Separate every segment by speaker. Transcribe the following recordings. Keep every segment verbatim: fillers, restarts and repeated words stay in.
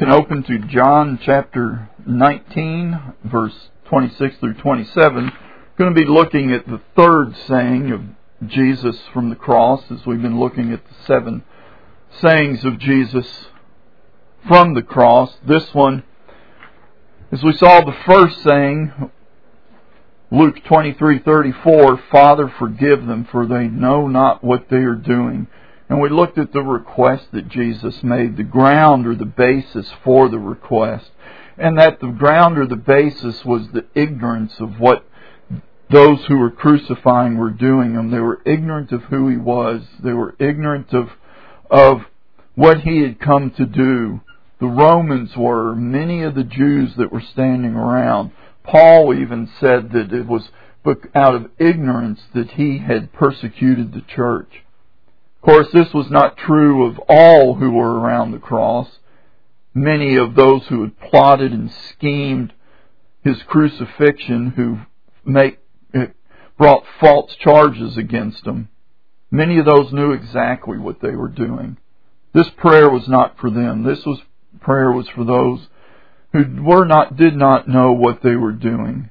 Speaker 1: can open to John chapter nineteen, verse twenty-six through twenty-seven. We're going to be looking at the third saying of Jesus from the cross, as we've been looking at the seven sayings of Jesus from the cross. This one, as we saw the first saying, Luke twenty-three thirty-four, Father, forgive them, for they know not what they are doing. And we looked at the request that Jesus made, the ground or the basis for the request. And that the ground or the basis was the ignorance of what those who were crucifying were doing him. They were ignorant of who he was. They were ignorant of, of what he had come to do. The Romans were, many of the Jews that were standing around. Paul even said that it was out of ignorance that he had persecuted the church. Of course, this was not true of all who were around the cross. Many of those who had plotted and schemed his crucifixion, who make, brought false charges against him, many of those knew exactly what they were doing. This prayer was not for them. This was prayer was for those who were not, did not know what they were doing.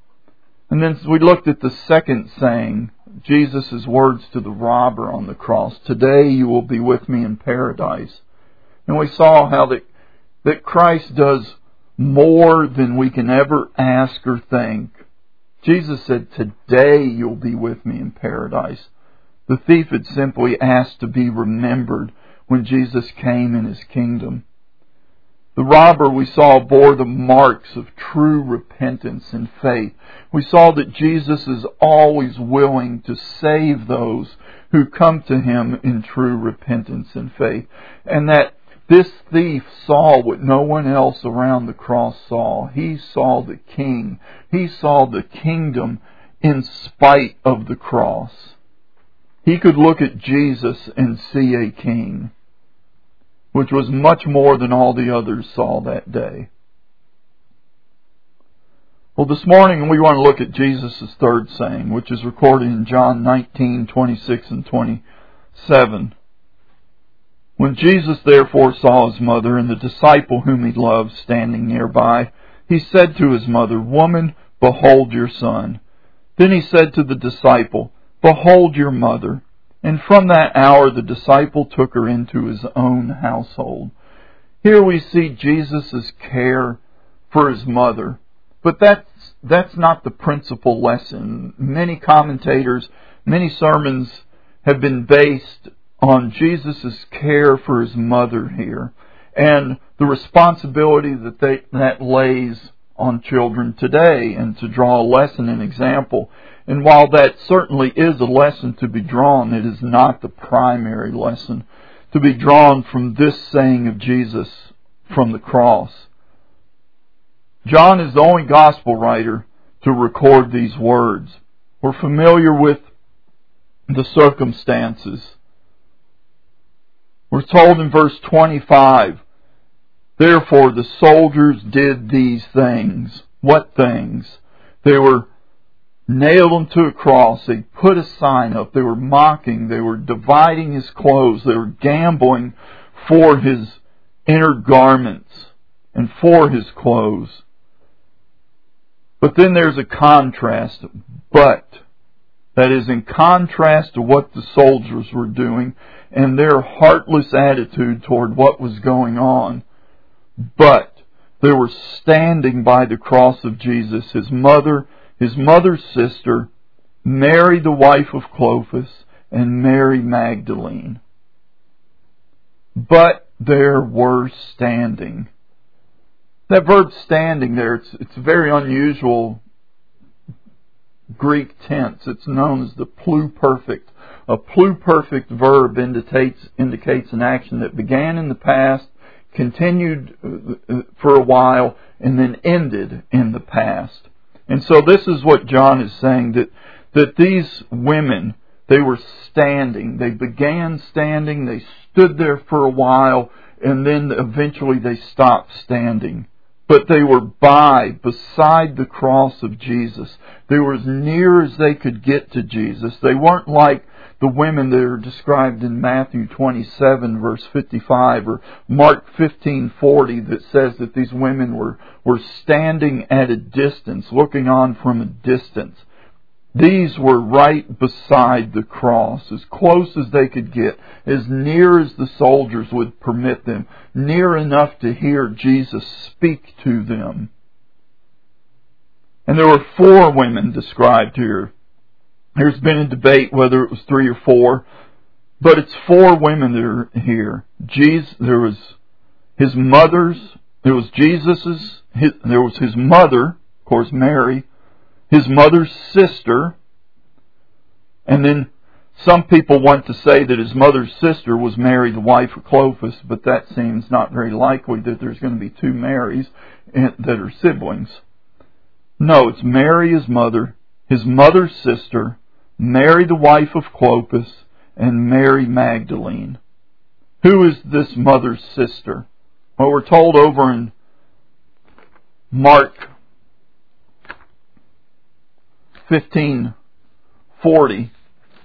Speaker 1: And then we looked at the second saying, Jesus' words to the robber on the cross, today you will be with me in paradise. And we saw how that, that Christ does more than we can ever ask or think. Jesus said, today you'll be with me in paradise. The thief had simply asked to be remembered when Jesus came in his kingdom. The robber, we saw, bore the marks of true repentance and faith. We saw that Jesus is always willing to save those who come to him in true repentance and faith. And that this thief saw what no one else around the cross saw. He saw the King. He saw the kingdom in spite of the cross. He could look at Jesus and see a king, which was much more than all the others saw that day. Well, this morning we want to look at Jesus' third saying, which is recorded in John nineteen, twenty-six and twenty-seven. When Jesus therefore saw his mother and the disciple whom he loved standing nearby, he said to his mother, Woman, behold your son. Then he said to the disciple, Behold your mother. And from that hour the disciple took her into his own household. Here we see Jesus' care for his mother. But that's, that's not the principal lesson. Many commentators, many sermons have been based on Jesus' care for his mother here, and the responsibility that they, that lays on children today, and to draw a lesson and example. And while that certainly is a lesson to be drawn, it is not the primary lesson to be drawn from this saying of Jesus from the cross. John is the only gospel writer to record these words. We're familiar with the circumstances. We're told in verse twenty-five, Therefore the soldiers did these things. What things? They were nailed him to a cross. They put a sign up. They were mocking. They were dividing his clothes. They were gambling for his inner garments and for his clothes. But then there's a contrast. But, that is in contrast to what the soldiers were doing and their heartless attitude toward what was going on. But they were standing by the cross of Jesus, his mother, his mother's sister, Mary the wife of Clopas, and Mary Magdalene. But there were standing. That verb standing there, it's, it's a very unusual Greek tense. It's known as the pluperfect. A pluperfect verb indicates, indicates an action that began in the past, continued for a while, and then ended in the past. And so this is what John is saying, that, that these women, they were standing. They began standing, they stood there for a while, and then eventually they stopped standing. But they were by, beside the cross of Jesus. They were as near as they could get to Jesus. They weren't like the women that are described in Matthew twenty-seven, verse fifty-five, or Mark fifteen forty, that says that these women were, were standing at a distance, looking on from a distance. These were right beside the cross, as close as they could get, as near as the soldiers would permit them, near enough to hear Jesus speak to them. And there were four women described here. There's been a debate whether it was three or four, but it's four women that are here. Jesus, there was his mother's, there was Jesus's, his, there was his mother, of course Mary, his mother's sister, and then some people want to say that his mother's sister was Mary, the wife of Clopas, but that seems not very likely that there's going to be two Marys that are siblings. No, it's Mary, his mother, his mother's sister, Mary, the wife of Clopas, and Mary Magdalene. Who is this mother's sister? Well, we're told over in Mark fifteen forty.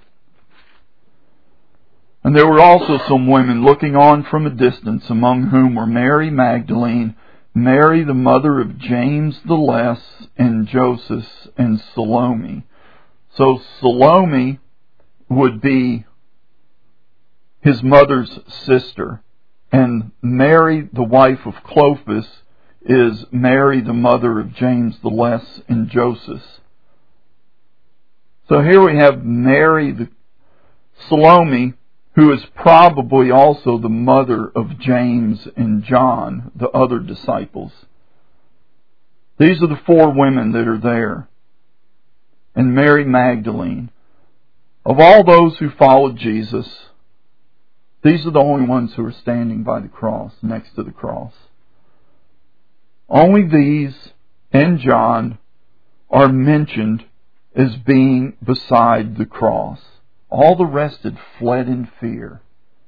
Speaker 1: And there were also some women looking on from a distance, among whom were Mary Magdalene, Mary the mother of James the Less, and Joseph, and Salome. So Salome would be his mother's sister, and Mary the wife of Clopas is Mary the mother of James the Less and Joseph. So here we have Mary the Salome, who is probably also the mother of James and John, the other disciples. These are the four women that are there. And Mary Magdalene. Of all those who followed Jesus, these are the only ones who are standing by the cross, next to the cross. Only these and John are mentioned as being beside the cross. All the rest had fled in fear.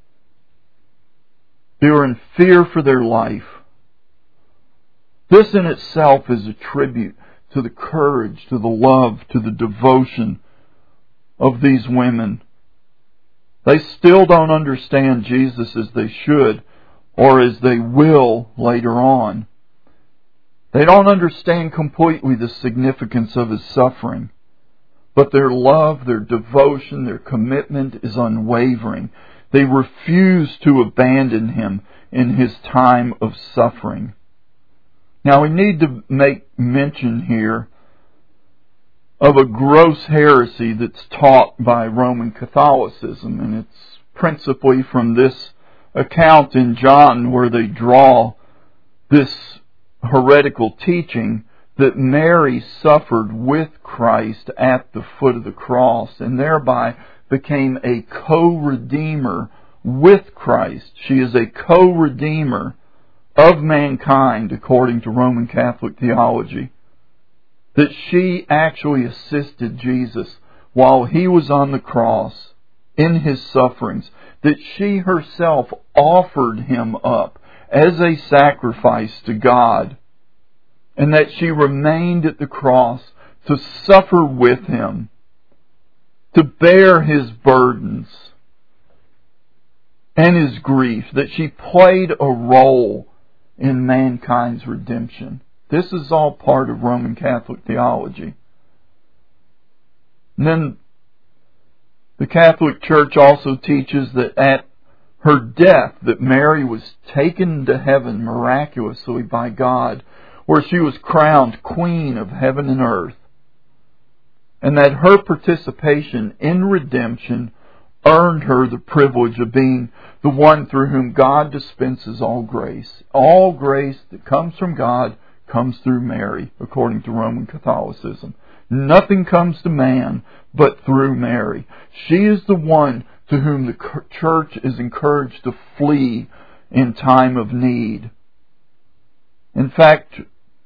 Speaker 1: They were in fear for their life. This in itself is a tribute to the courage, to the love, to the devotion of these women. They still don't understand Jesus as they should, or as they will later on. They don't understand completely the significance of His suffering. But their love, their devotion, their commitment is unwavering. They refuse to abandon Him in His time of suffering. Now we need to make mention here of a gross heresy that's taught by Roman Catholicism, and it's principally from this account in John where they draw this heretical teaching that Mary suffered with Christ at the foot of the cross and thereby became a co-redeemer with Christ. She is a co-redeemer of mankind according to Roman Catholic theology. That she actually assisted Jesus while He was on the cross in His sufferings. That she herself offered Him up as a sacrifice to God. And that she remained at the cross to suffer with Him, to bear His burdens and His grief, that she played a role in mankind's redemption. This is all part of Roman Catholic theology. And then the Catholic Church also teaches that at her death, that Mary was taken to heaven miraculously by God, where she was crowned Queen of heaven and earth, and that her participation in redemption earned her the privilege of being the one through whom God dispenses all grace. All grace that comes from God comes through Mary, according to Roman Catholicism. Nothing comes to man but through Mary. She is the one to whom the church is encouraged to flee in time of need. In fact,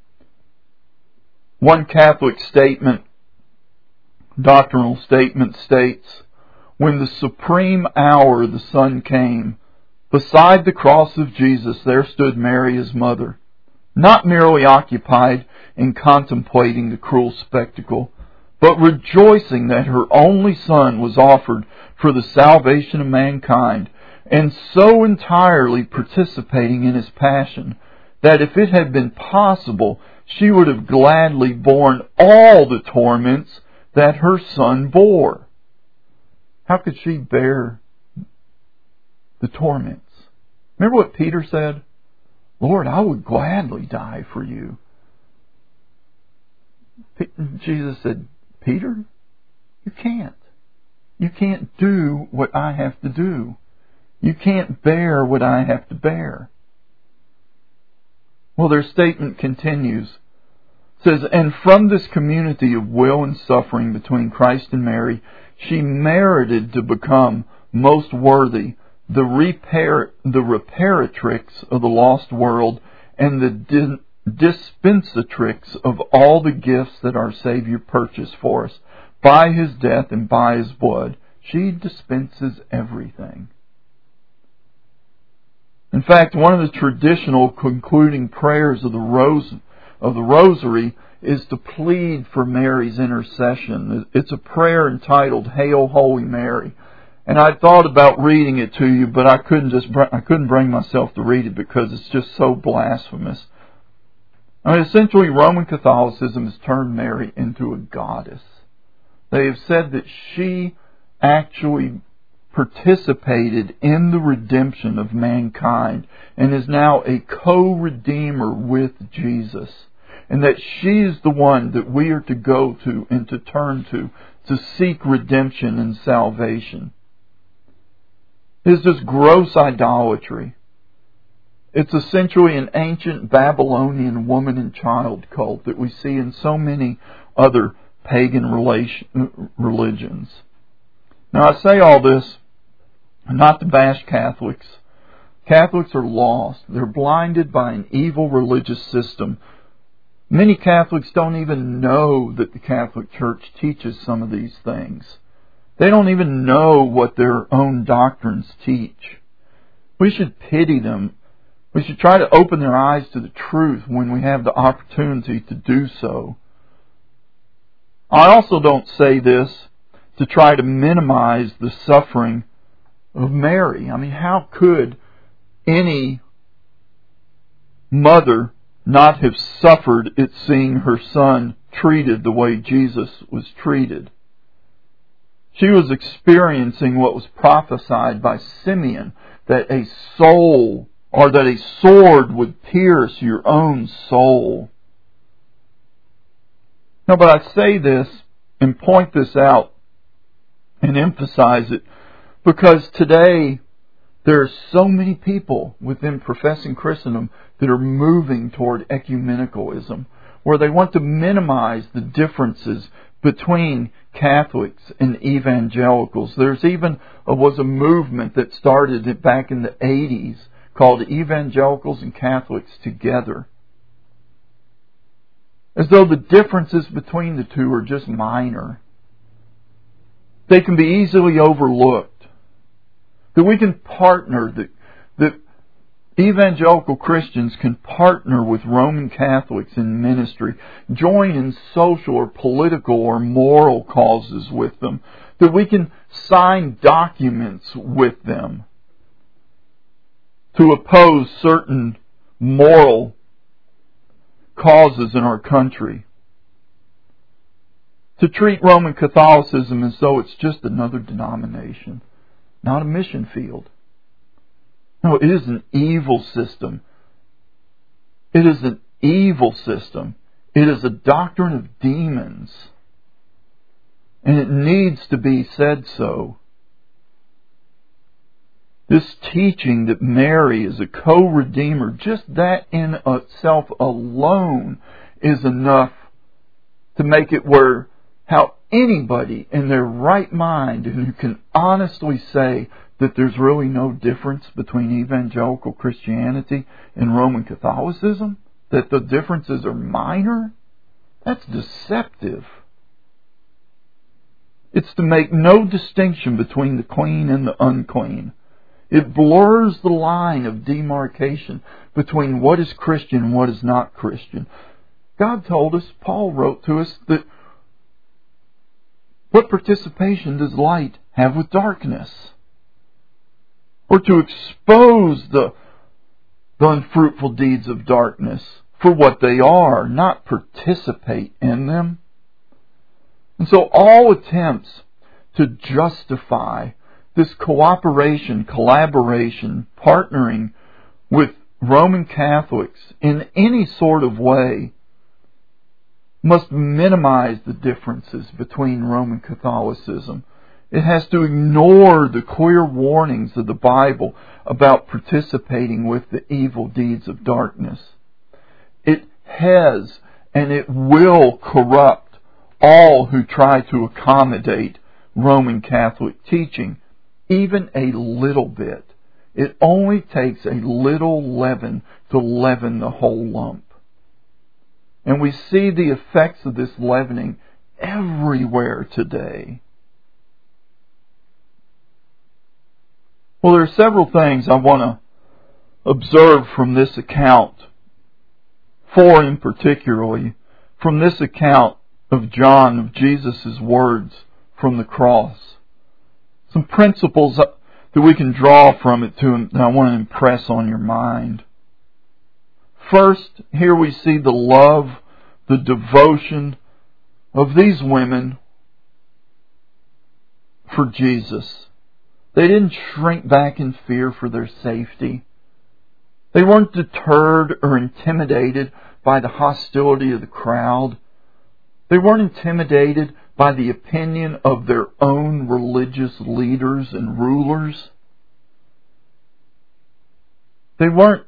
Speaker 1: one Catholic statement, doctrinal statement states, when the supreme hour of the sun came, beside the cross of Jesus there stood Mary, His mother, not merely occupied in contemplating the cruel spectacle, but rejoicing that her only Son was offered for the salvation of mankind, and so entirely participating in His passion, that if it had been possible, she would have gladly borne all the torments that her Son bore. How could she bear the torments? Remember what Peter said? Lord, I would gladly die for you. Jesus said, Peter, you can't. You can't do what I have to do. You can't bear what I have to bear. Well, their statement continues. It says, and from this community of will and suffering between Christ and Mary, she merited to become most worthy, the, repair, the reparatrix of the lost world, and the di- dispensatrix of all the gifts that our Savior purchased for us. By His death and by His blood, she dispenses everything. In fact, one of the traditional concluding prayers of the rose of the Rosary is to plead for Mary's intercession. It's a prayer entitled "Hail, Holy Mary," and I thought about reading it to you, but I couldn't just I couldn't bring myself to read it because it's just so blasphemous. I mean, essentially, Roman Catholicism has turned Mary into a goddess. They have said that she actually participated in the redemption of mankind and is now a co-redeemer with Jesus. And that she is the one that we are to go to and to turn to, to seek redemption and salvation. It is just gross idolatry. It's essentially an ancient Babylonian woman and child cult that we see in so many other pagan relation, religions. Now, I say all this not to bash Catholics. Catholics are lost. They're blinded by an evil religious system. Many Catholics don't even know that the Catholic Church teaches some of these things. They don't even know what their own doctrines teach. We should pity them. We should try to open their eyes to the truth when we have the opportunity to do so. I also don't say this to try to minimize the suffering of Mary. I mean, how could any mother not have suffered at seeing her son treated the way Jesus was treated? She was experiencing what was prophesied by Simeon, that a soul, or that a sword would pierce your own soul. No, but I say this and point this out and emphasize it because today there are so many people within professing Christendom that are moving toward ecumenicalism, where they want to minimize the differences between Catholics and evangelicals. There's even uh, was a movement that started back in the eighties called Evangelicals and Catholics Together. As though the differences between the two are just minor. They can be easily overlooked. That we can partner, that, that evangelical Christians can partner with Roman Catholics in ministry, join in social or political or moral causes with them, that we can sign documents with them to oppose certain moral causes in our country. To treat Roman Catholicism as though it's just another denomination, not a mission field. No, it is an evil system. It is an evil system. It is a doctrine of demons. And it needs to be said so. This teaching that Mary is a co-redeemer, just that in itself alone is enough to make it where how anybody in their right mind who can honestly say that there's really no difference between evangelical Christianity and Roman Catholicism, that the differences are minor, that's deceptive. It's to make no distinction between the clean and the unclean. It blurs the line of demarcation between what is Christian and what is not Christian. God told us, Paul wrote to us, that What participation does light have with darkness? Or to expose the, the unfruitful deeds of darkness for what they are, not participate in them. And so all attempts to justify this cooperation, collaboration, partnering with Roman Catholics in any sort of way must minimize the differences between Roman Catholicism. It has to ignore the clear warnings of the Bible about participating with the evil deeds of darkness. It has and it will corrupt all who try to accommodate Roman Catholic teaching, even a little bit. It only takes a little leaven to leaven the whole lump. And we see the effects of this leavening everywhere today. Well, there are several things I want to observe from this account. Four in particularly, from this account of John, of Jesus' words from the cross. Some principles that we can draw from it to, that I want to impress on your mind. First, here we see the love, the devotion of these women for Jesus. They didn't shrink back in fear for their safety. They weren't deterred or intimidated by the hostility of the crowd. They weren't intimidated by the opinion of their own religious leaders and rulers. They weren't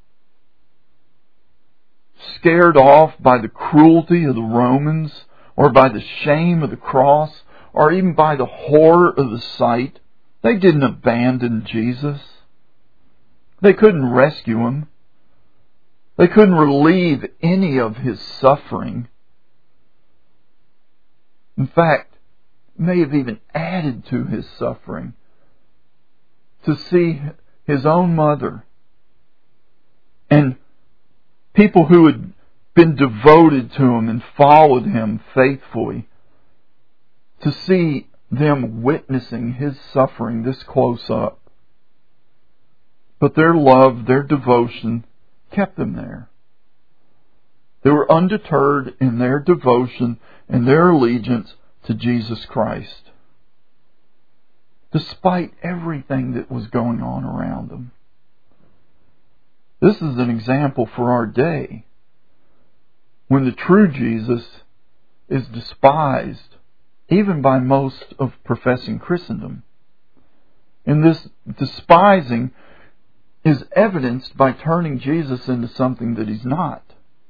Speaker 1: scared off by the cruelty of the Romans, or by the shame of the cross, or even by the horror of the sight. They didn't abandon Jesus. They couldn't rescue Him. They couldn't relieve any of His suffering. In fact, may have even added to His suffering. To see His own mother and people who had been devoted to Him and followed Him faithfully, to see them witnessing His suffering this close up. But their love, their devotion, kept them there. They were undeterred in their devotion and their allegiance to Jesus Christ, despite everything that was going on around them. This is an example for our day, when the true Jesus is despised, even by most of professing Christendom. And this despising is evidenced by turning Jesus into something that He's not.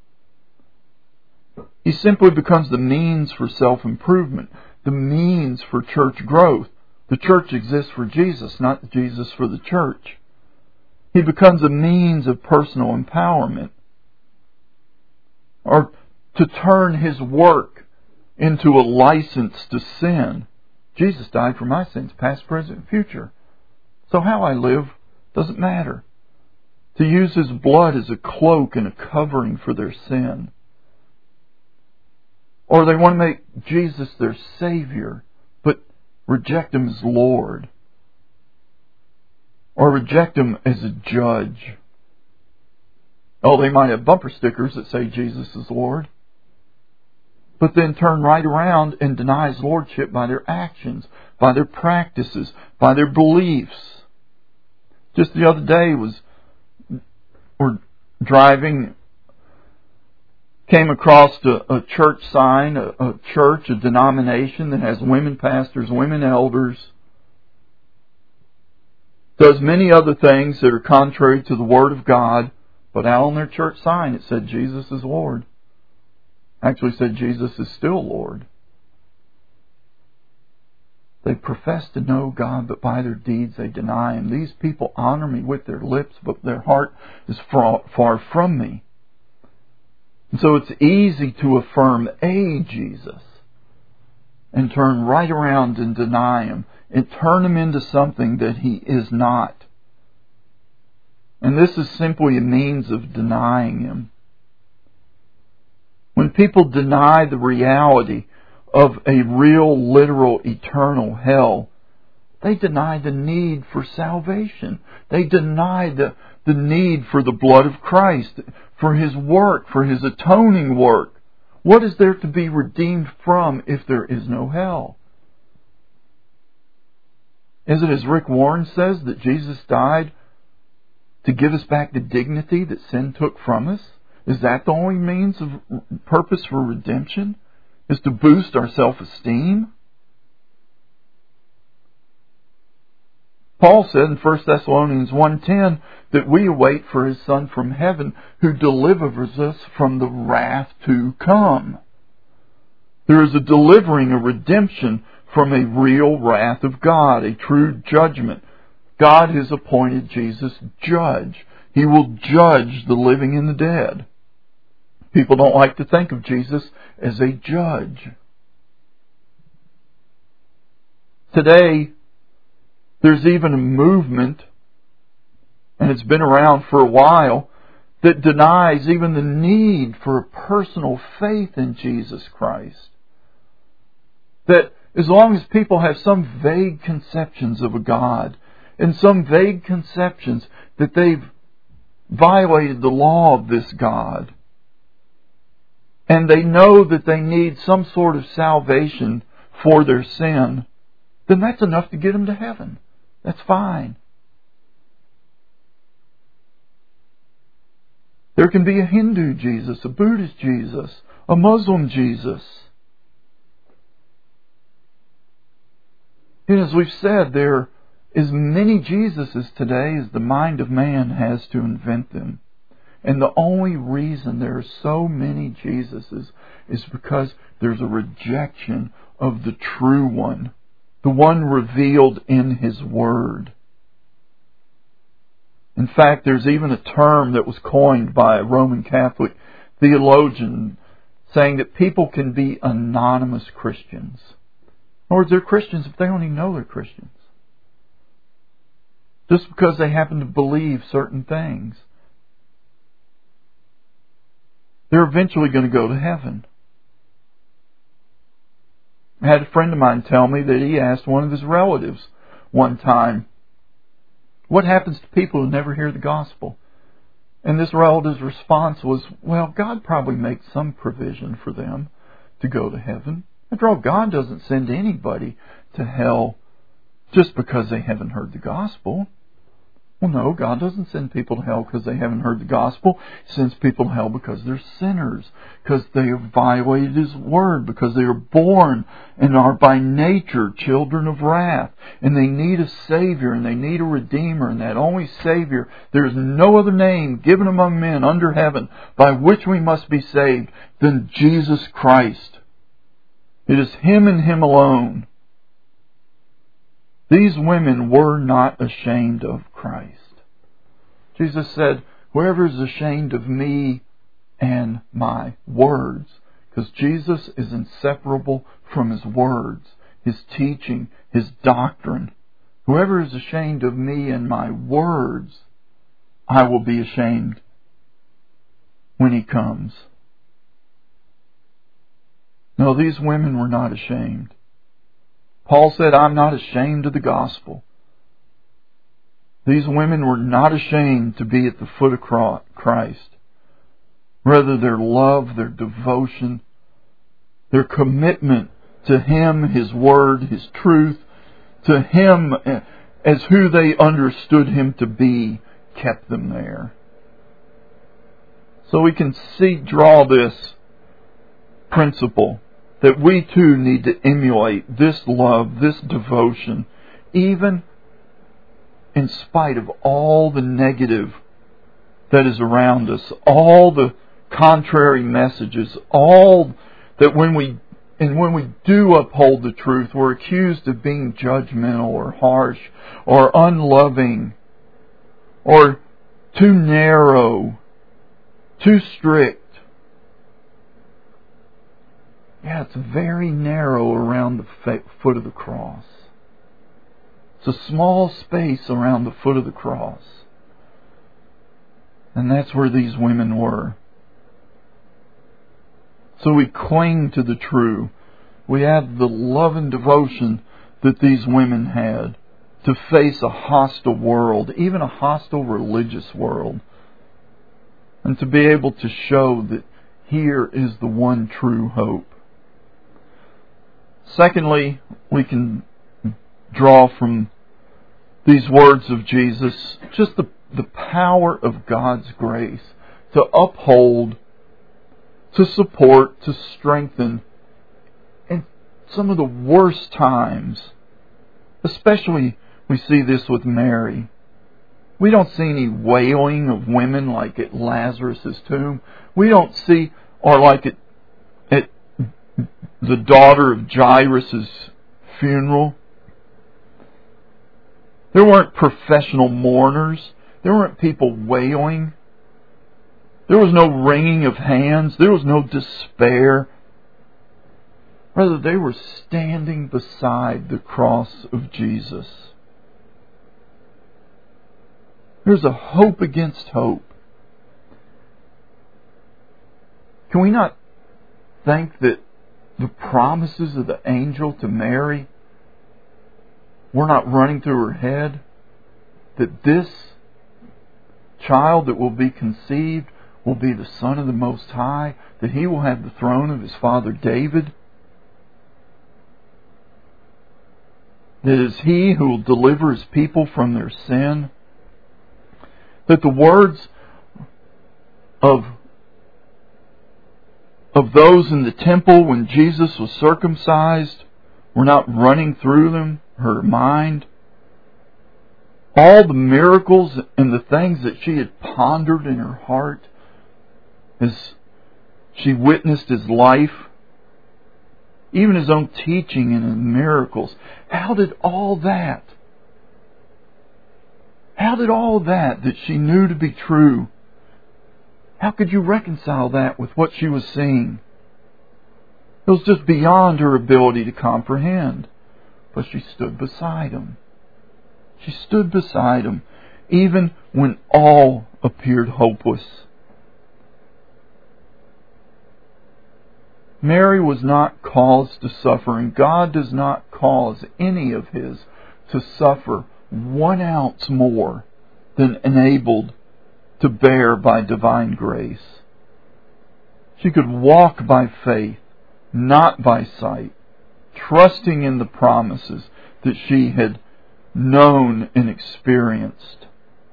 Speaker 1: He simply becomes the means for self-improvement, the means for church growth. The church exists for Jesus, not Jesus for the church. He becomes a means of personal empowerment, or to turn His work into a license to sin. Jesus died for my sins, past, present, and future. So how I live doesn't matter. To use His blood as a cloak and a covering for their sin. Or they want to make Jesus their Savior, but reject Him as Lord. Or reject Him as a judge. Oh, they might have bumper stickers that say Jesus is Lord, but then turn right around and deny His Lordship by their actions, by their practices, by their beliefs. Just the other day was we're driving, came across a, a church sign, a, a church, a denomination that has women pastors, women elders, does many other things that are contrary to the Word of God, but out on their church sign it said Jesus is Lord. Actually said Jesus is still Lord. They profess to know God, but by their deeds they deny Him. These people honor Me with their lips, but their heart is far, far from Me. And so it's easy to affirm a Jesus and turn right around and deny Him and turn Him into something that He is not. And this is simply a means of denying Him. When people deny the reality of a real, literal, eternal hell, they deny the need for salvation. They deny the, the need for the blood of Christ, for His work, for His atoning work. What is there to be redeemed from if there is no hell? Is it as Rick Warren says, that Jesus died to give us back the dignity that sin took from us? Is that the only means of purpose for redemption? Is to boost our self-esteem? Paul said in First Thessalonians one ten that we await for His Son from heaven, who delivers us from the wrath to come. There is a delivering, a redemption from a real wrath of God, a true judgment. God has appointed Jesus judge. He will judge the living and the dead. People don't like to think of Jesus as a judge. Today, there's even a movement, and it's been around for a while, that denies even the need for a personal faith in Jesus Christ. That as long as people have some vague conceptions of a God, and some vague conceptions that they've violated the law of this God, and they know that they need some sort of salvation for their sin, then that's enough to get them to heaven. That's fine. There can be a Hindu Jesus, a Buddhist Jesus, a Muslim Jesus. And as we've said, there are as many Jesuses today as the mind of man has to invent them. And the only reason there are so many Jesuses is because there's a rejection of the true one, the one revealed in His Word. In fact, there's even a term that was coined by a Roman Catholic theologian saying that people can be anonymous Christians. In other words, they're Christians if they don't even know they're Christians. Just because they happen to believe certain things. They're eventually going to go to heaven. I had a friend of mine tell me that he asked one of his relatives one time, what happens to people who never hear the gospel? And this relative's response was, well, God probably makes some provision for them to go to heaven. After all, God doesn't send anybody to hell just because they haven't heard the gospel. Well, no, God doesn't send people to hell because they haven't heard the gospel. He sends people to hell because they're sinners, because they have violated His Word, because they are born and are by nature children of wrath. And they need a Savior, and they need a Redeemer, and that only Savior, there is no other name given among men under heaven by which we must be saved than Jesus Christ. It is Him and Him alone. These women were not ashamed of Christ. Jesus said, whoever is ashamed of me and my words, because Jesus is inseparable from His words, His teaching, His doctrine. Whoever is ashamed of me and my words, I will be ashamed when He comes. No, these women were not ashamed. Paul said, I'm not ashamed of the gospel. These women were not ashamed to be at the foot of Christ. Rather, their love, their devotion, their commitment to Him, His Word, His truth, to Him as who they understood Him to be, kept them there. So we can see, draw this principle that we too need to emulate this love, this devotion, even in spite of all the negative that is around us, all the contrary messages, all that when we and when we do uphold the truth, we're accused of being judgmental or harsh or unloving or too narrow, too strict. Yeah, it's very narrow around the foot of the cross. It's a small space around the foot of the cross. And that's where these women were. So we cling to the true. We have the love and devotion that these women had to face a hostile world, even a hostile religious world, and to be able to show that here is the one true hope. Secondly, we can draw from these words of Jesus just the, the power of God's grace to uphold, to support, to strengthen in some of the worst times. Especially we see this with Mary. We don't see any wailing of women like at Lazarus' tomb. We don't see, or like at, at the daughter of Jairus' funeral. There weren't professional mourners. There weren't people wailing. There was no wringing of hands. There was no despair. Rather, they were standing beside the cross of Jesus. There's a hope against hope. Can we not think that the promises of the angel to Mary were not running through her head? That this child that will be conceived will be the Son of the Most High, that He will have the throne of His father David, that it is He who will deliver His people from their sin, that the words of of those in the temple when Jesus was circumcised were not running through them, her mind. All the miracles and the things that she had pondered in her heart as she witnessed His life, even His own teaching and His miracles. How did all that, how did all that that she knew to be true, how could you reconcile that with what she was seeing? It was just beyond her ability to comprehend. But she stood beside Him. She stood beside Him, even when all appeared hopeless. Mary was not caused to suffer, and God does not cause any of His to suffer one ounce more than enabled to bear by divine grace. She could walk by faith, not by sight, trusting in the promises that she had known and experienced.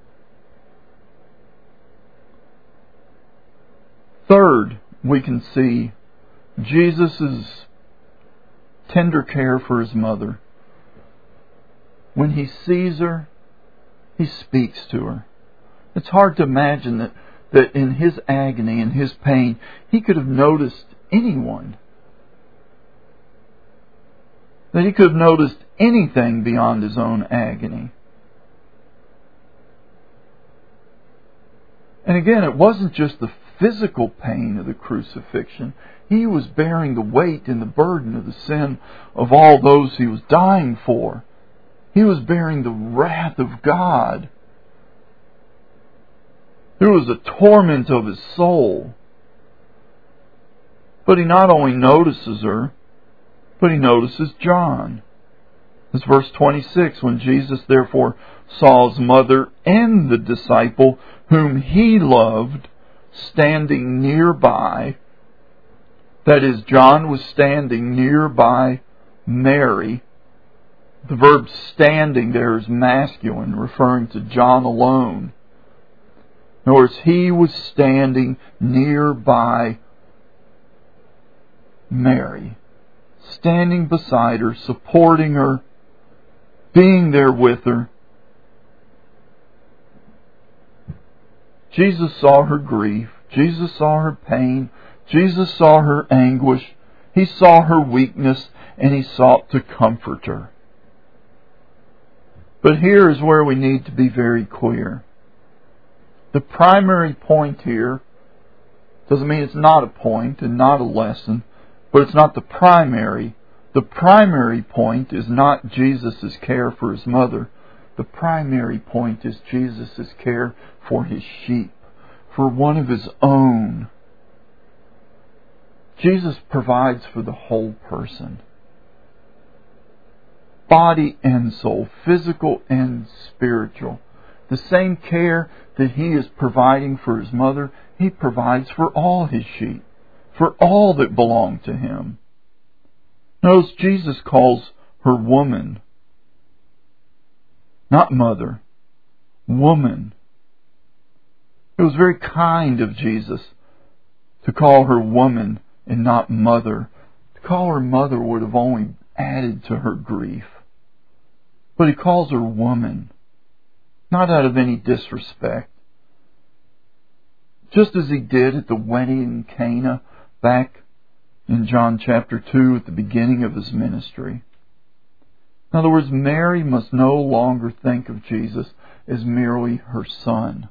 Speaker 1: Third, we can see Jesus' tender care for His mother. When He sees her, He speaks to her. It's hard to imagine that, that in His agony and His pain, He could have noticed anyone. That He could have noticed anything beyond His own agony. And again, it wasn't just the physical pain of the crucifixion. He was bearing the weight and the burden of the sin of all those He was dying for. He was bearing the wrath of God. There was a torment of His soul. But He not only notices her, but He notices John. It's verse twenty-six, when Jesus therefore saw His mother and the disciple whom He loved standing nearby. That is, John was standing nearby Mary. The verb standing there is masculine, referring to John alone. In other words, he was standing nearby Mary, standing beside her, supporting her, being there with her. Jesus saw her grief. Jesus saw her pain. Jesus saw her anguish. He saw her weakness, and He sought to comfort her. But here is where we need to be very clear. The primary point here doesn't mean it's not a point and not a lesson, but it's not the primary. The primary point is not Jesus' care for His mother. The primary point is Jesus' care for His sheep, for one of His own. Jesus provides for the whole person. Body and soul, physical and spiritual. The same care that He is providing for His mother, He provides for all His sheep, for all that belong to Him. Notice Jesus calls her woman, not mother, woman. It was very kind of Jesus to call her woman and not mother. To call her mother would have only added to her grief. But He calls her woman, not out of any disrespect. Just as He did at the wedding in Cana back in John chapter two at the beginning of His ministry. In other words, Mary must no longer think of Jesus as merely her son.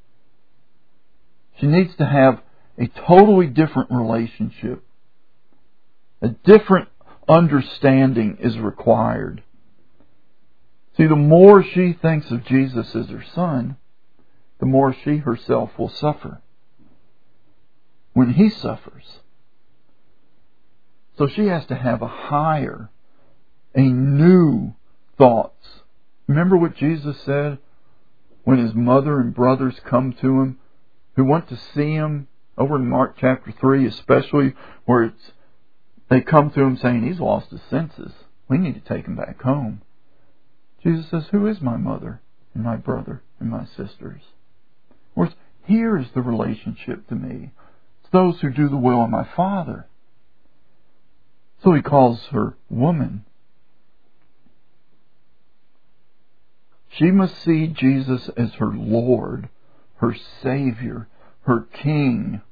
Speaker 1: She needs to have a totally different relationship. A different understanding is required. See, the more she thinks of Jesus as her son, the more she herself will suffer when He suffers. So she has to have a higher, a new thoughts. Remember what Jesus said when His mother and brothers come to Him, who went to see Him over in Mark chapter three, especially where it's they come to Him saying, He's lost his senses. We need to take Him back home. Jesus says, who is my mother and my brother and my sisters? Whereas here is the relationship to me. It's those who do the will of my Father. So He calls her woman. She must see Jesus as her Lord, her Savior, her King.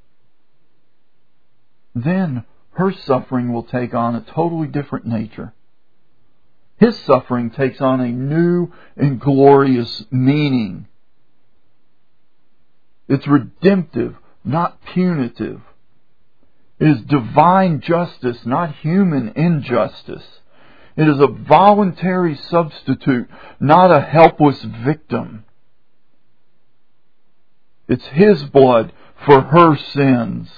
Speaker 1: Then her suffering will take on a totally different nature. His suffering takes on a new and glorious meaning. It's redemptive, not punitive. It is divine justice, not human injustice. It is a voluntary substitute, not a helpless victim. It's His blood for her sins.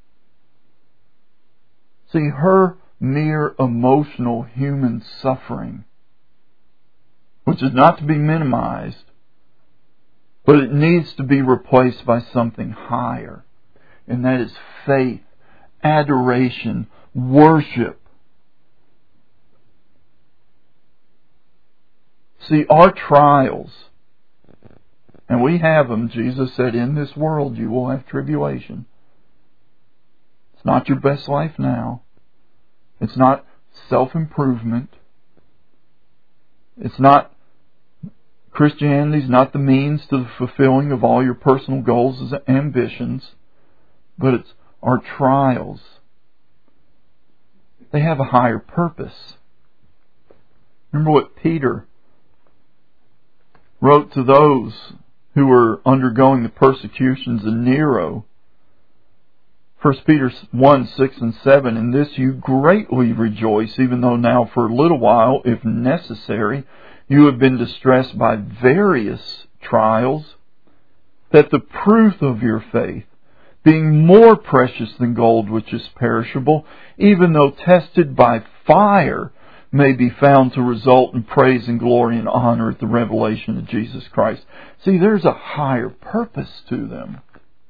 Speaker 1: See, her mere emotional human suffering, which is not to be minimized, but it needs to be replaced by something higher, and that is faith, adoration, worship. See, our trials, and we have them, Jesus said, in this world you will have tribulation. It's not your best life now. It's not self-improvement. It's not, Christianity's not the means to the fulfilling of all your personal goals and ambitions, but it's our trials. They have a higher purpose. Remember what Peter wrote to those who were undergoing the persecutions of Nero. First Peter one, six and seven, in this you greatly rejoice, even though now for a little while, if necessary, you have been distressed by various trials, that the proof of your faith, being more precious than gold which is perishable, even though tested by fire, may be found to result in praise and glory and honor at the revelation of Jesus Christ. See, there's a higher purpose to them.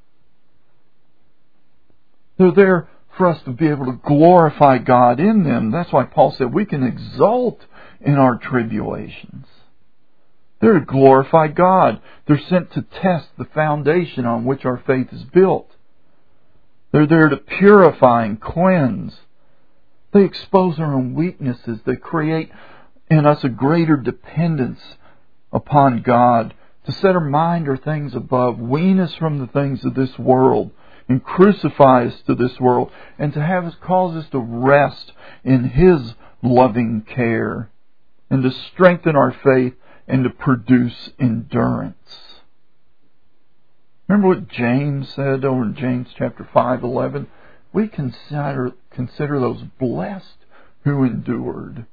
Speaker 1: They're there for us to be able to glorify God in them. That's why Paul said we can exult in our tribulations. They're to glorify God. They're sent to test the foundation on which our faith is built. They're there to purify and cleanse. They expose our own weaknesses. They create in us a greater dependence upon God, to set our mind on things above, wean us from the things of this world, and crucify us to this world, and to have us cause us to rest in His loving care, and to strengthen our faith and to produce endurance. Remember what James said over in James chapter five, eleven? We consider consider those blessed who endured.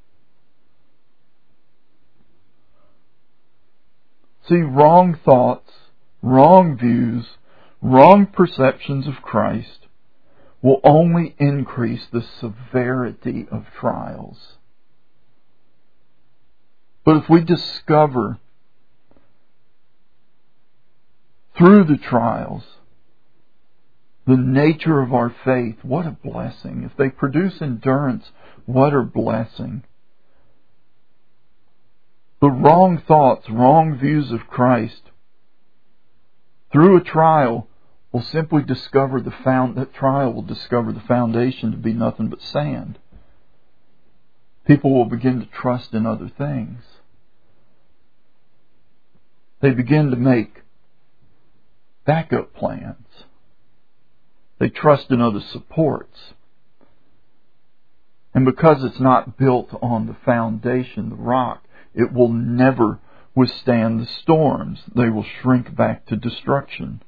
Speaker 1: See, wrong thoughts, wrong views, wrong perceptions of Christ will only increase the severity of trials. But if we discover through the trials the nature of our faith, what a blessing. If they produce endurance, what a blessing. The wrong thoughts, wrong views of Christ, through a trial, will simply discover the found that trial will discover the foundation to be nothing but sand. People will begin to trust in other things. They begin to make backup plans. They trust in other supports. And because it's not built on the foundation, the rock, it will never withstand the storms. They will shrink back to destruction.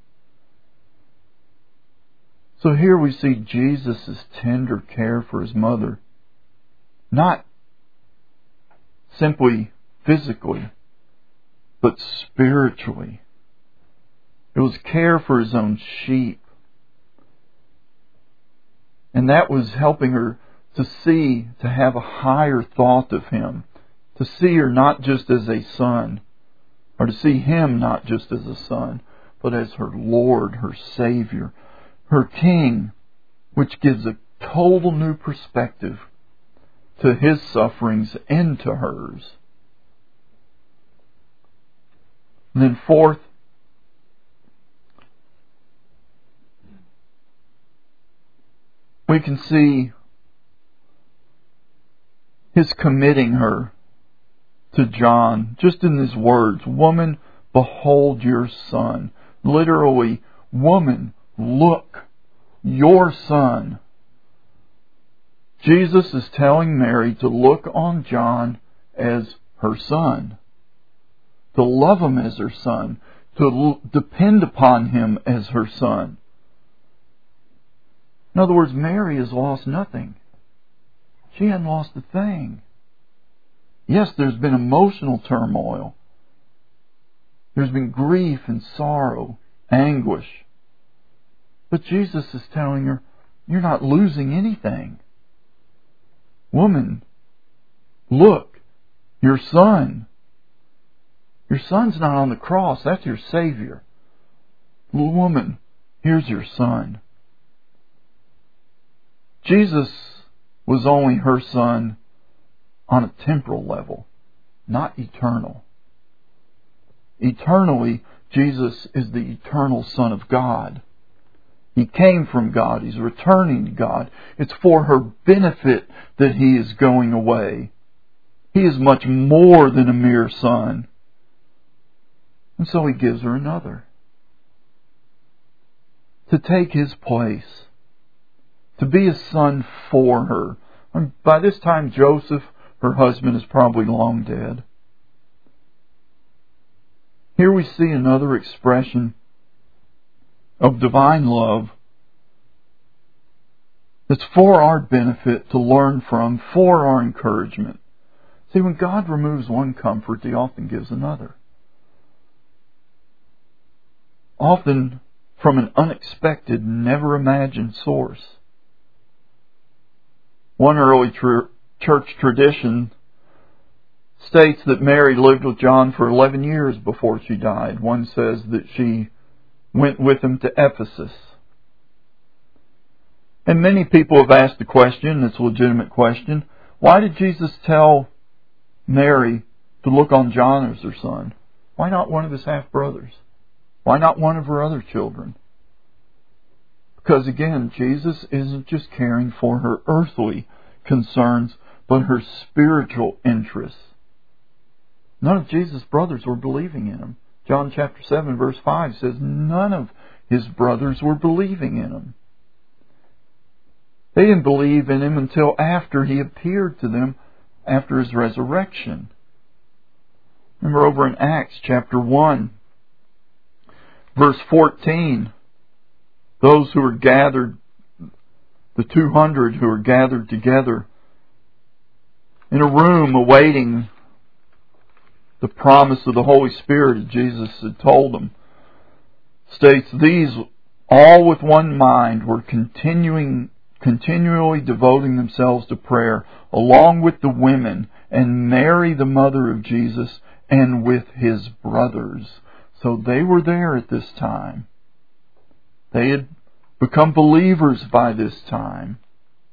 Speaker 1: So here we see Jesus' tender care for His mother, not simply physically, but spiritually. It was care for His own sheep. And that was helping her to see, to have a higher thought of Him, to see her not just as a son, or to see Him not just as a son, but as her Lord, her Savior, her King, which gives a total new perspective to His sufferings and to hers. And then fourth, we can see His committing her to John, just in these words, "Woman, behold your son." Literally, "Woman, look, your son." Jesus is telling Mary to look on John as her son, to love him as her son, to l- depend upon him as her son. In other words, Mary has lost nothing. She hadn't lost a thing. Yes, there's been emotional turmoil. There's been grief and sorrow, anguish. But Jesus is telling her, you're not losing anything. Woman, look, your son. Your son's not on the cross. That's your Savior. Woman, here's your son. Jesus was only her son on a temporal level, not eternal. Eternally, Jesus is the eternal Son of God. He came from God. He's returning to God. It's for her benefit that He is going away. He is much more than a mere son. And so He gives her another, to take His place, to be a son for her. And by this time, Joseph, her husband, is probably long dead. Here we see another expression of divine love that's for our benefit, to learn from, for our encouragement. See, when God removes one comfort, He often gives another. Often from an unexpected, never imagined source. One early tr- church tradition states that Mary lived with John for eleven years before she died. One says that she went with him to Ephesus. And many people have asked the question, it's a legitimate question, why did Jesus tell Mary to look on John as her son? Why not one of his half-brothers? Why not one of her other children? Because again, Jesus isn't just caring for her earthly concerns, but her spiritual interests. None of Jesus' brothers were believing in Him. John chapter seven verse five says none of His brothers were believing in Him. They didn't believe in Him until after He appeared to them after His resurrection. Remember over in Acts chapter one, verse fourteen, those who were gathered, the two hundred who were gathered together in a room awaiting the promise of the Holy Spirit that Jesus had told them, states, "These all with one mind were continuing, continually devoting themselves to prayer, along with the women, and Mary, the mother of Jesus, and with his brothers. So they were there at this time. They had become believers by this time.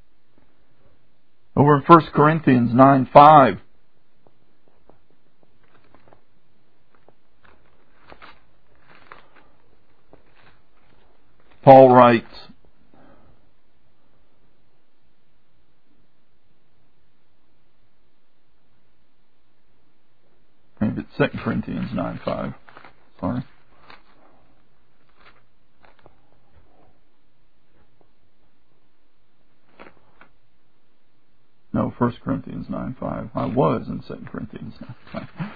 Speaker 1: Over in First Corinthians nine five, Paul writes, maybe it's Second Corinthians nine five, sorry. No, First Corinthians nine five. I was in Second Corinthians nine five.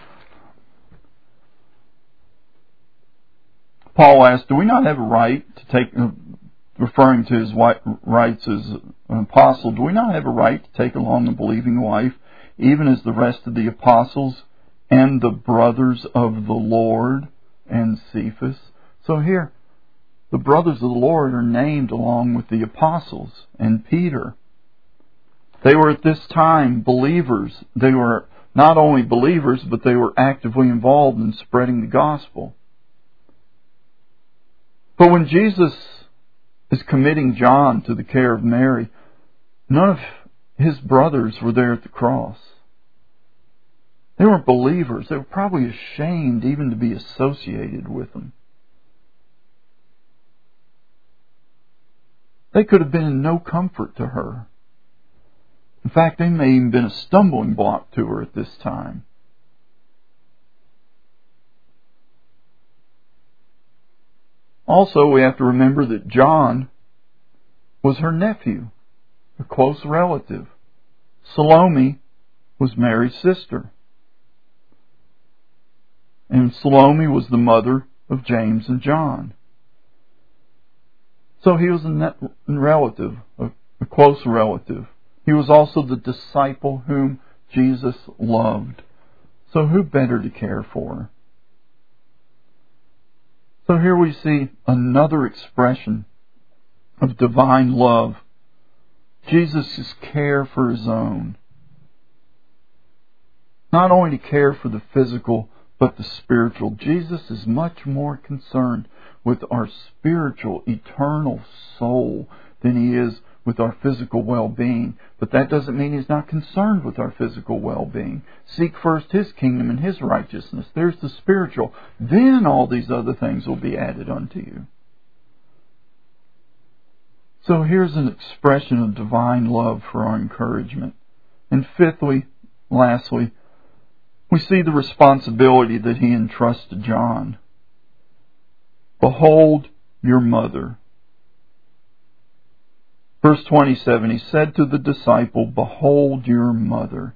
Speaker 1: Paul asked, do we not have a right to take, uh, referring to his rights as an apostle, do we not have a right to take along a believing wife, even as the rest of the apostles and the brothers of the Lord and Cephas? So here, the brothers of the Lord are named along with the apostles and Peter. They were at this time believers. They were not only believers, but they were actively involved in spreading the gospel. But when Jesus is committing John to the care of Mary, none of his brothers were there at the cross. They weren't believers. They were probably ashamed even to be associated with them. They could have been in no comfort to her. In fact, they may have even been a stumbling block to her at this time. Also, we have to remember that John was her nephew, a close relative. Salome was Mary's sister. And Salome was the mother of James and John. So he was a relative, a close relative. He was also the disciple whom Jesus loved. So who better to care for? So here we see another expression of divine love. Jesus' care for his own. Not only to care for the physical, but the spiritual. Jesus is much more concerned with our spiritual, eternal soul than he is with our physical well-being. But that doesn't mean he's not concerned with our physical well-being. Seek first his kingdom and his righteousness. There's the spiritual. Then all these other things will be added unto you. So here's an expression of divine love for our encouragement. And fifthly, lastly, we see the responsibility that he entrusts to John. Behold your mother. Verse twenty-seven, he said to the disciple, behold your mother.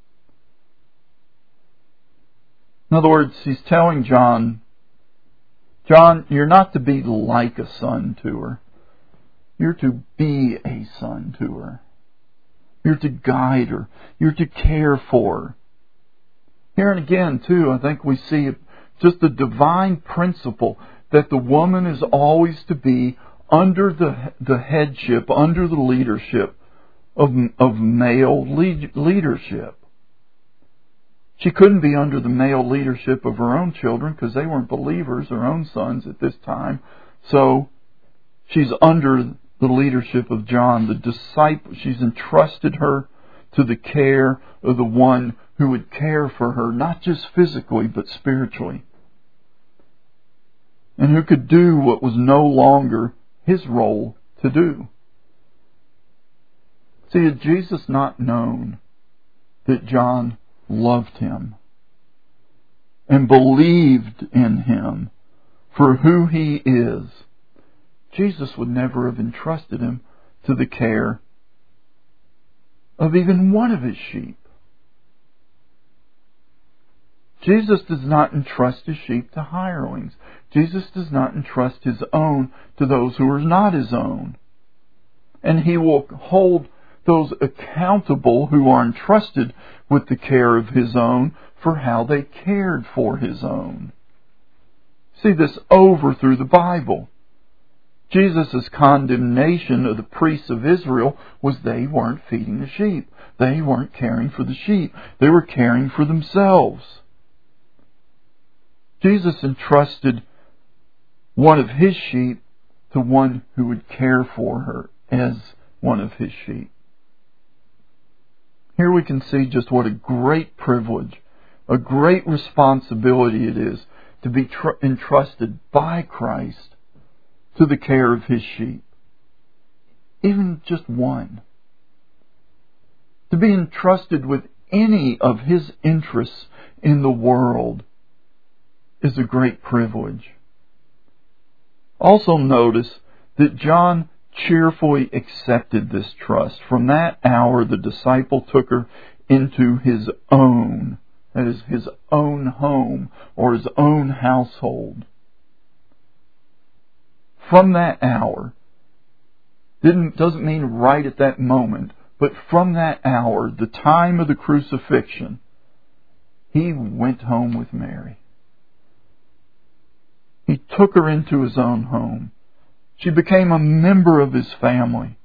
Speaker 1: In other words, he's telling John, John, you're not to be like a son to her. You're to be a son to her. You're to guide her. You're to care for her. Here and again, too, I think we see just the divine principle that the woman is always to be under the the headship, under the leadership of, of male lead, leadership. She couldn't be under the male leadership of her own children because they weren't believers, her own sons at this time. So she's under the leadership of John, the disciple. She's entrusted her to the care of the one who would care for her, not just physically, but spiritually. And who could do what was no longer his role to do. See, had Jesus not known that John loved him and believed in him for who he is, Jesus would never have entrusted him to the care of even one of his sheep. Jesus does not entrust his sheep to hirelings. Jesus does not entrust his own to those who are not his own. And he will hold those accountable who are entrusted with the care of his own for how they cared for his own. See this over through the Bible. Jesus' condemnation of the priests of Israel was they weren't feeding the sheep. They weren't caring for the sheep. They were caring for themselves. Jesus entrusted one of His sheep to one who would care for her as one of His sheep. Here we can see just what a great privilege, a great responsibility it is to be tr- entrusted by Christ to the care of His sheep. Even just one. To be entrusted with any of His interests in the world is a great privilege. Also notice that John cheerfully accepted this trust. From that hour, the disciple took her into his own, that is, his own home or his own household. From that hour, didn't, doesn't mean right at that moment, but from that hour, the time of the crucifixion, he went home with Mary. He took her into his own home. She became a member of his family.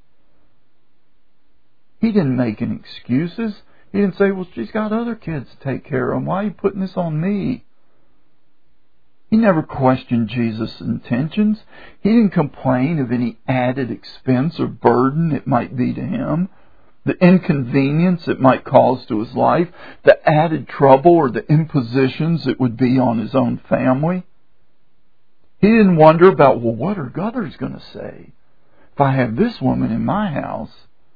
Speaker 1: He didn't make any excuses. He didn't say, well, she's got other kids to take care of. Why are you putting this on me? He never questioned Jesus' intentions. He didn't complain of any added expense or burden it might be to him, the inconvenience it might cause to his life, the added trouble or the impositions it would be on his own family. He didn't wonder about, well, what are others going to say if I have this woman in my house?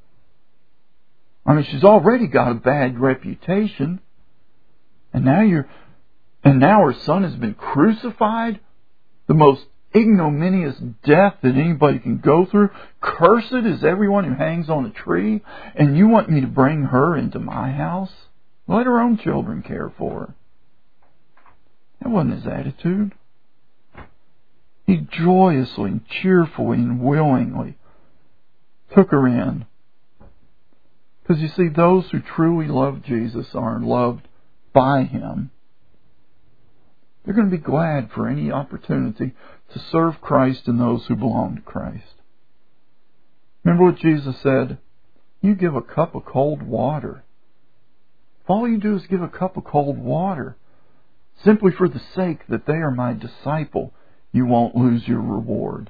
Speaker 1: I mean, she's already got a bad reputation, and now you're, and now her son has been crucified, the most ignominious death that anybody can go through. Cursed is everyone who hangs on a tree, and you want me to bring her into my house? Let her own children care for her. That wasn't his attitude. He joyously and cheerfully and willingly took her in. Because you see, those who truly love Jesus are loved by Him. They're going to be glad for any opportunity to serve Christ and those who belong to Christ. Remember what Jesus said? You give a cup of cold water. If all you do is give a cup of cold water, simply for the sake that they are my disciple, you won't lose your reward.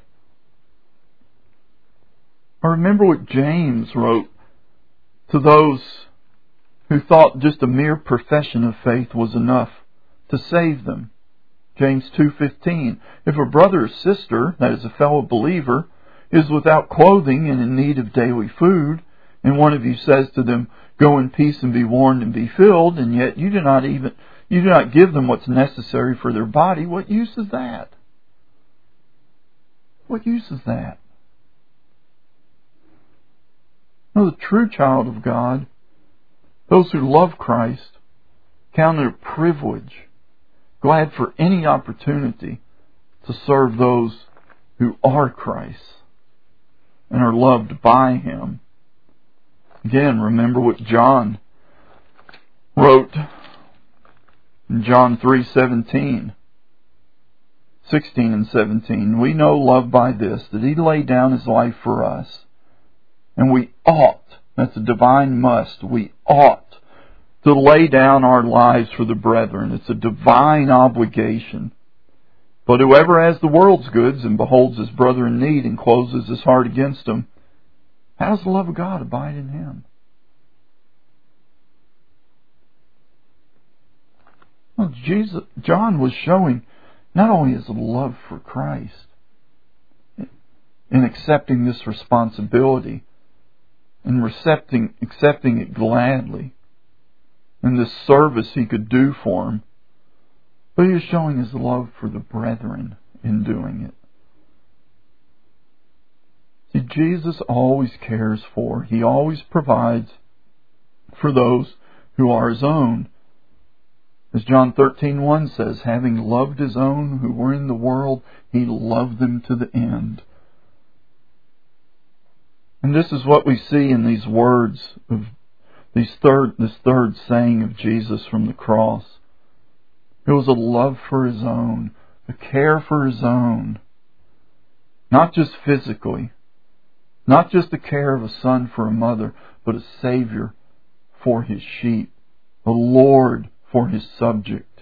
Speaker 1: Or remember what James wrote to those who thought just a mere profession of faith was enough to save them. James two fifteen. If a brother or sister, that is a fellow believer, is without clothing and in need of daily food, and one of you says to them, go in peace and be warmed and be filled, and yet you do not even you do not give them what's necessary for their body, what use is that? What use is that? No, the true child of God, those who love Christ, count it a privilege, glad for any opportunity to serve those who are Christ's and are loved by Him. Again, remember what John wrote in John three seventeen. sixteen and seventeen. We know love by this, that He laid down His life for us. And we ought, that's a divine must, we ought to lay down our lives for the brethren. It's a divine obligation. But whoever has the world's goods and beholds his brother in need and closes his heart against him, how does the love of God abide in him? Well, Jesus, John was showing not only his love for Christ in accepting this responsibility and accepting, accepting it gladly, and this service he could do for him, but he was showing his love for the brethren in doing it. See, Jesus always cares for, He always provides for those who are His own. As John thirteen one says, having loved His own who were in the world, He loved them to the end. And this is what we see in these words of these third, this third saying of Jesus from the cross. It was a love for His own, a care for His own. Not just physically, not just the care of a son for a mother, but a Savior for His sheep, a Lord for His subject.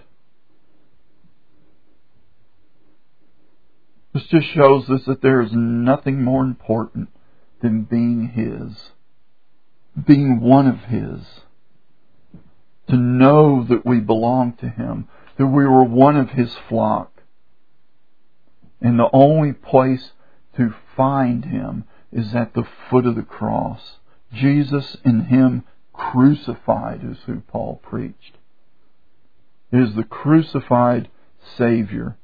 Speaker 1: This just shows us that there is nothing more important than being His, being one of His. To know that we belong to Him, that we were one of His flock. And the only place to find Him is at the foot of the cross. Jesus and Him crucified is who Paul preached. It is the crucified Savior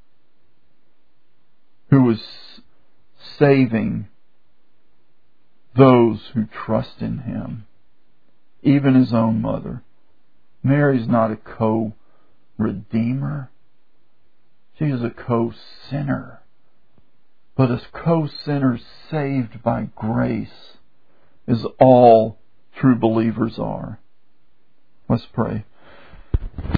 Speaker 1: who was saving those who trust in Him, even His own mother. Mary's not a co-redeemer. She is a co-sinner. But as co-sinners saved by grace, as all true believers are. Let's pray.